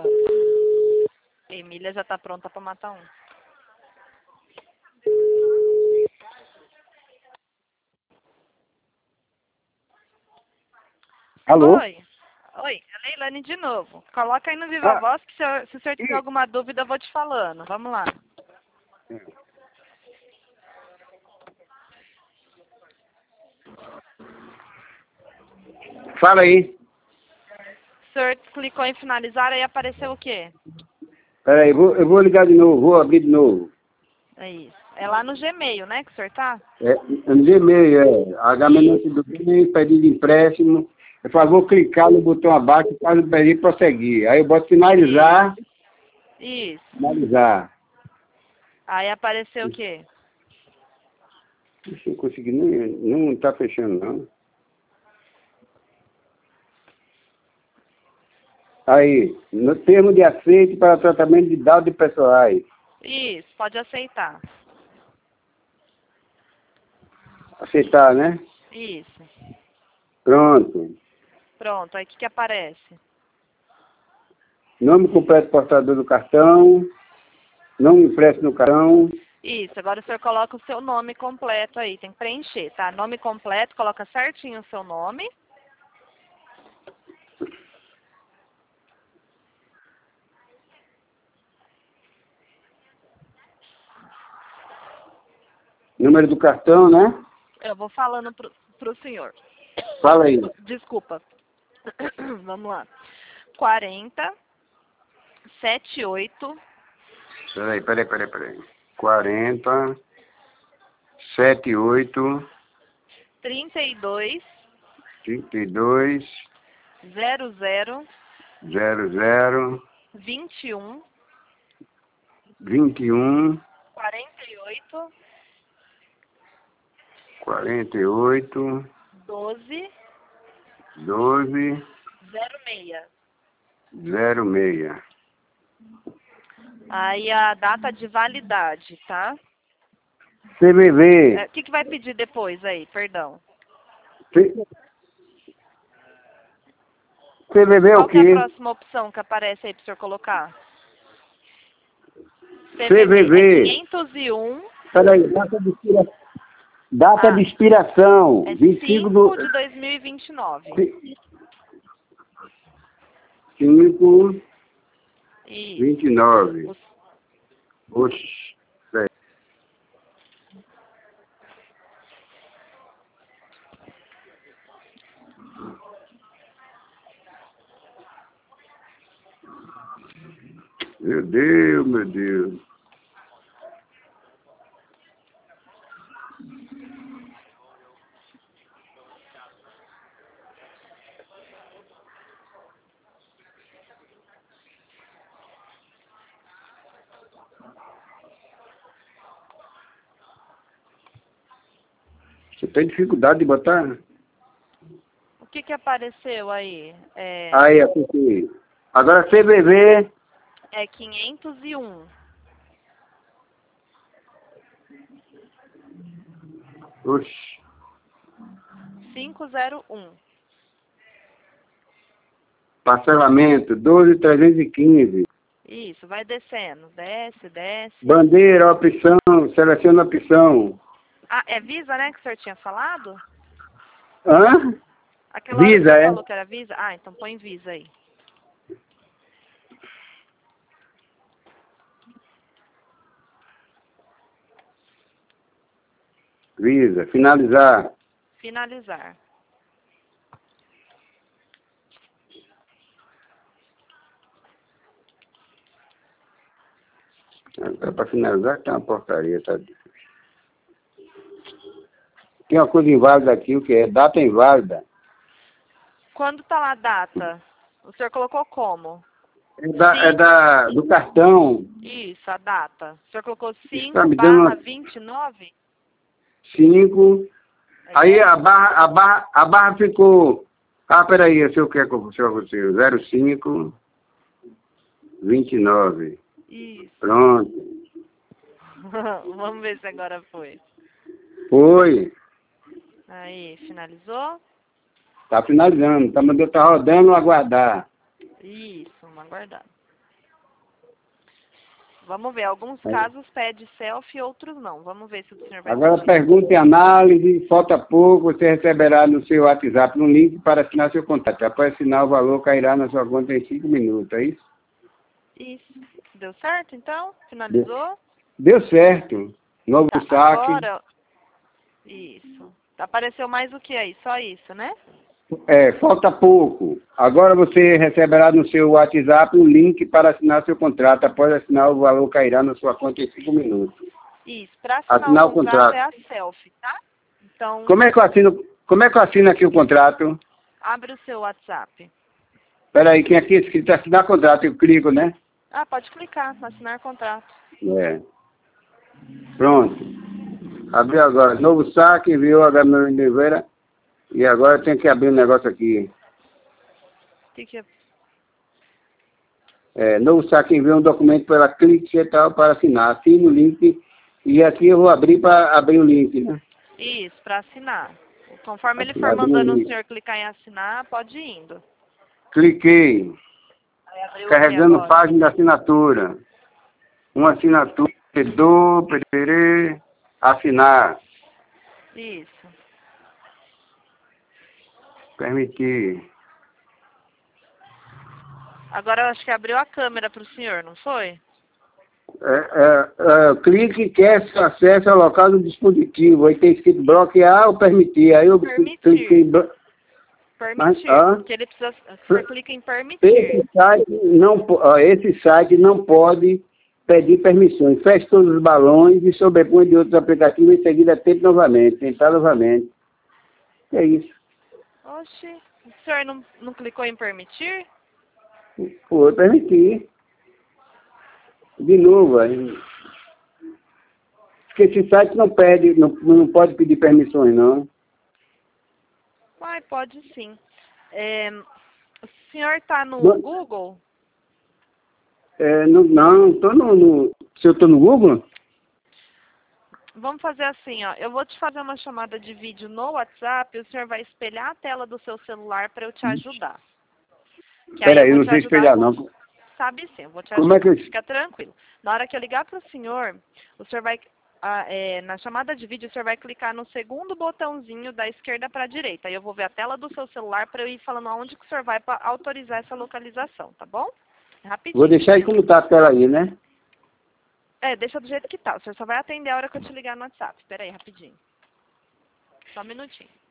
Emília já tá pronta pra matar um. Alô? Oi, é Leilane de novo. Coloca aí no Viva Voz que se o senhor tiver alguma dúvida eu vou te falando. Vamos lá. Fala aí. O senhor clicou em finalizar, aí apareceu o quê? Peraí, eu vou ligar de novo, vou abrir de novo. É isso. É lá no Gmail, né, que o senhor tá? É no Gmail, H-menante do bem, pedido de empréstimo. Eu falo, vou clicar no botão abaixo para pedir prosseguir. Aí eu boto finalizar, Isso. finalizar. Aí apareceu o quê? Deixa eu conseguir, não está fechando não. Aí, no termo de aceite para tratamento de dados pessoais. Isso, pode aceitar. Aceitar, né? Isso. Pronto. Pronto, aí o que aparece? Nome completo do portador do cartão. Nome impresso no cartão. Isso, agora o senhor coloca o seu nome completo aí, tem que preencher, tá? Nome completo, coloca certinho o seu nome. Número do cartão, né? Eu vou falando pro senhor. Fala aí. Desculpa. Vamos lá. 40 78 Peraí. 40, 78, 32 32, 00 00, 21 21, 48 48, 12 12, 06. 06. Aí a data de validade, tá? CVV. O que vai pedir depois aí, perdão? CVV é o Qual que é a quê? próxima opção que aparece aí pro senhor colocar? CVV. É 501. Peraí, data de expiração. É 25 5 de 2029. 5, Isso. 29. Oxi. Meu Deus, meu Deus. Você tem dificuldade de botar? O que apareceu aí? Aí, aqui. Agora CVV. É 501. Oxi. 501. Parcelamento 12.315. Isso, vai descendo. Desce, desce. Bandeira, opção, seleciona a opção. Ah, é Visa, né, que o senhor tinha falado? Hã? Aquela hora que o Visa, senhor é? falou que era Visa? Ah, então põe Visa aí. Visa, finalizar. Finalizar. É para finalizar que tem uma porcaria, tá? Tem uma coisa inválida aqui, o que é? Data inválida. Quando tá lá a data? O senhor colocou como? Do cartão. Isso, a data. O senhor colocou Está 5 me dando barra uma 29? 5. Aí a barra ficou. Ah, peraí, eu sei o que é que o senhor aconteceu. 05, 29. Isso. Pronto. Vamos ver se agora foi. Foi. Aí, finalizou? Tá finalizando. Tá rodando, aguardar. Isso, vamos aguardar. Vamos ver. Alguns casos pede selfie, outros não. Vamos ver se o senhor vai... Agora, pergunta e análise. Falta pouco, você receberá no seu WhatsApp um link para assinar seu contrato. Após assinar, o valor cairá na sua conta em 5 minutos, é isso? Isso. Deu certo, então? Finalizou? Deu certo. Novo saque. Agora... Isso. Apareceu mais o que aí? Só isso, né? Falta pouco. Agora você receberá no seu WhatsApp um link para assinar seu contrato. Após assinar, o valor cairá na sua conta em 5 minutos. Isso. Para assinar o contrato é a selfie, tá? Então... Como é que eu assino aqui o contrato? Abre o seu WhatsApp. Espera aí, quem aqui é escrito assinar contrato, eu clico, né? Pode clicar, assinar contrato. Pronto. Abriu agora. Novo saque, enviou a Gabriela Oliveira. E agora tem que abrir um negócio aqui. Novo saque, enviou um documento pela clique e tal para assinar. Assine o link. E aqui eu vou abrir para abrir o link, né? Isso, para assinar. Conforme ele for mandando o senhor clicar em assinar, pode ir indo. Cliquei. Carregando página de assinatura. Uma assinatura, assinar. Isso. Permitir. Agora eu acho que abriu a câmera para o senhor, não foi? Clique quer acesso ao local do dispositivo. Aí tem escrito bloquear ou permitir. Aí eu cliquei em permitir. Porque ele precisa. Você clica em permitir. Esse site não pode pedir permissões. Feche todos os balões e sobrepõe de outros aplicativos. Em seguida, tente novamente. Tentar novamente. É isso. Oxi. O senhor não clicou em permitir? Foi permitir. De novo, aí. Porque esse site não pode pedir permissões, não. Pode sim. O senhor está no Google? Não, estou no... Se eu estou no Google? Vamos fazer assim, ó. Eu vou te fazer uma chamada de vídeo no WhatsApp e o senhor vai espelhar a tela do seu celular para eu te ajudar. Espera aí, eu não sei espelhar, não. Sabe sim, eu vou te ajudar. Como é que Fica tranquilo. Na hora que eu ligar para o senhor vai... na chamada de vídeo, o senhor vai clicar no segundo botãozinho da esquerda para a direita. Aí eu vou ver a tela do seu celular para eu ir falando aonde que o senhor vai para autorizar essa localização, tá bom? Rapidinho. Vou deixar aí como tá a tela aí, né? Deixa do jeito que tá. O senhor só vai atender a hora que eu te ligar no WhatsApp. Espera aí, rapidinho. Só um minutinho.